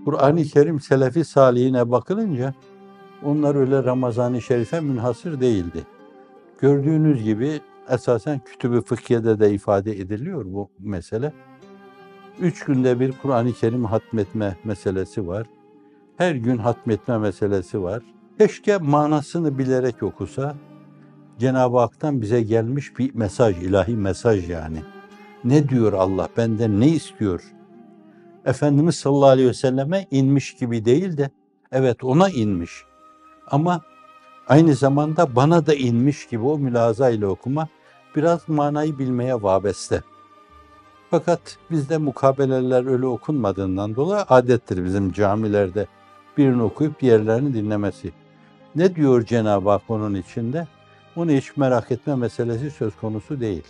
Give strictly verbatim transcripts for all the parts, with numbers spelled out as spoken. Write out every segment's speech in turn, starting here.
Kur'an-ı Kerim Selefi Salihine bakılınca onlar öyle Ramazan-ı Şerif'e münhasır değildi. Gördüğünüz gibi esasen Kütüb-i Fıkhiye'de de ifade ediliyor bu mesele. Üç günde bir Kur'an-ı Kerim hatmetme meselesi var. Her gün hatmetme meselesi var. Keşke manasını bilerek okusa, Cenab-ı Hak'tan bize gelmiş bir mesaj, ilahi mesaj yani. Ne diyor Allah, benden ne istiyor? Efendimiz sallallahu aleyhi ve selleme inmiş gibi değil de, evet ona inmiş. Ama aynı zamanda bana da inmiş gibi o mülahaza ile okuma, biraz manayı bilmeye vabeste. Fakat bizde mukabeleler öyle okunmadığından dolayı adettir bizim camilerde birini okuyup diğerlerini dinlemesi. Ne diyor Cenab-ı Hak onun içinde? Onu hiç merak etme meselesi söz konusu değil.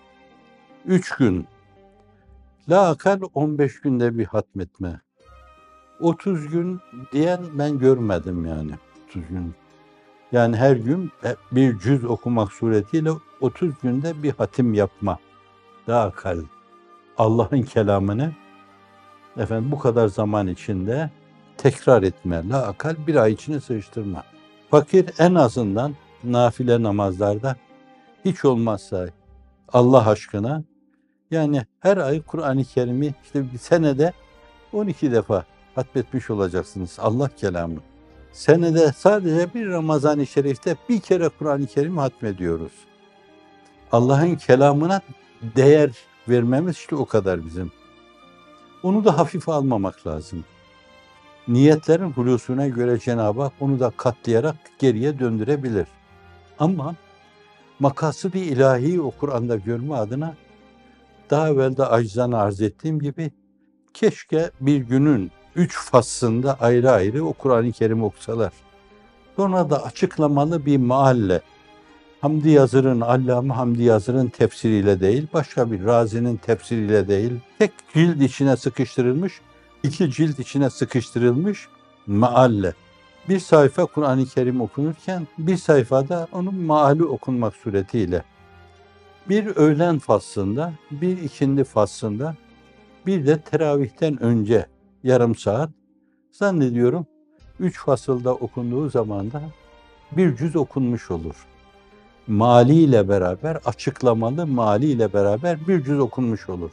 Üç gün, la akal on beş günde bir hatmetme. otuz gün diyen ben görmedim yani. otuz gün. Yani her gün bir cüz okumak suretiyle otuz günde bir hatim yapma. La akal. Allah'ın kelamını efendim bu kadar zaman içinde tekrar etme. La akal bir ay içine sığıştırma. Fakir en azından nafile namazlarda hiç olmazsa Allah aşkına yani her ay Kur'an-ı Kerim'i işte bir senede on iki defa hatmetmiş olacaksınız Allah kelamı. Senede sadece bir Ramazan-ı Şerif'te bir kere Kur'an-ı Kerim'i hatmediyoruz. Allah'ın kelamına değer vermemiz işte o kadar bizim. Onu da hafife almamak lazım. Niyetlerin hulusuna göre Cenab-ı Hak onu da katlayarak geriye döndürebilir. Ama makasıd-ı ilahiyi o Kur'an'da görme adına daha evvel de acizane arz ettiğim gibi keşke bir günün üç faslında ayrı ayrı o Kur'an-ı Kerim okusalar. Sonra da açıklamalı bir mealle Hamdi Yazır'ın, Allame Hamdi Yazır'ın tefsiriyle değil, başka bir Razi'nin tefsiriyle değil, tek cilt içine sıkıştırılmış, iki cilt içine sıkıştırılmış mealle. Bir sayfa Kur'an-ı Kerim okunurken bir sayfada onun meali okunmak suretiyle bir öğlen faslında, bir ikindi faslında, bir de teravihten önce yarım saat zannediyorum üç fasılda okunduğu zaman da bir cüz okunmuş olur. Maliyle beraber, açıklamalı maliyle beraber bir cüz okunmuş olur.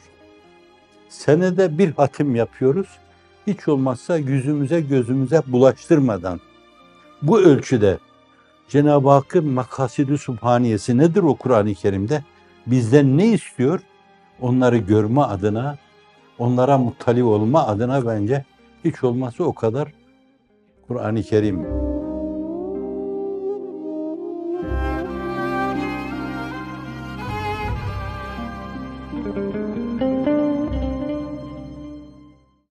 Senede bir hatim yapıyoruz. Hiç olmazsa yüzümüze gözümüze bulaştırmadan. Bu ölçüde Cenab-ı Hakk'ın makasidi subhaniyesi nedir o Kur'an-ı Kerim'de? Bizden ne istiyor? Onları görme adına, onlara muttali olma adına bence hiç olmazsa o kadar Kur'an-ı Kerim.